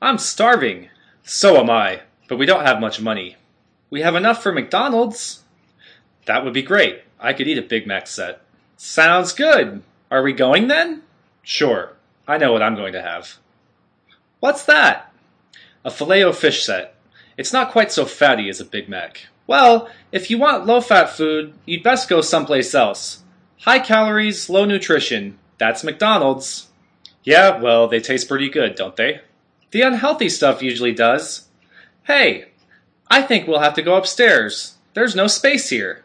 I'm starving. So am I, but we don't have much money. We have enough for McDonald's. That would be great. I could eat a Big Mac set. Sounds good. Are we going then? Sure. I know what I'm going to have. What's that? A Filet-O-Fish set. It's not quite so fatty as a Big Mac. Well, if you want low-fat food, you'd best go someplace else. High calories, low nutrition. That's McDonald's. Yeah, well, they taste pretty good, don't they? The unhealthy stuff usually does. Hey, I think we'll have to go upstairs. There's no space here.